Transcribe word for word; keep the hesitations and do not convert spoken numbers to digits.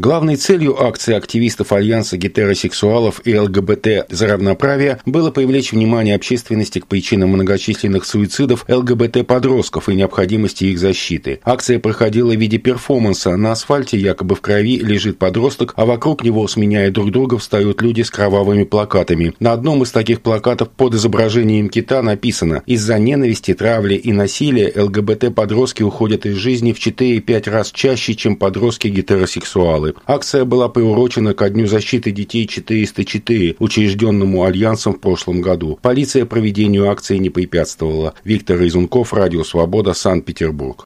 Главной целью акции активистов Альянса гетеросексуалов и ЛГБТ за равноправие было привлечь внимание общественности к причинам многочисленных суицидов ЛГБТ-подростков и необходимости их защиты. Акция проходила в виде перформанса. На асфальте якобы в крови лежит подросток, а вокруг него, сменяя друг друга, встают люди с кровавыми плакатами. На одном из таких плакатов под изображением кита написано: «Из-за ненависти, травли и насилия ЛГБТ-подростки уходят из жизни в четыре-пять раз чаще, чем подростки-гетеросексуалы». Акция была приурочена ко Дню защиты детей четыреста четыре, учрежденному Альянсом в прошлом году. Полиция проведению акции не препятствовала. Виктор Изунков, Радио Свобода, Санкт-Петербург.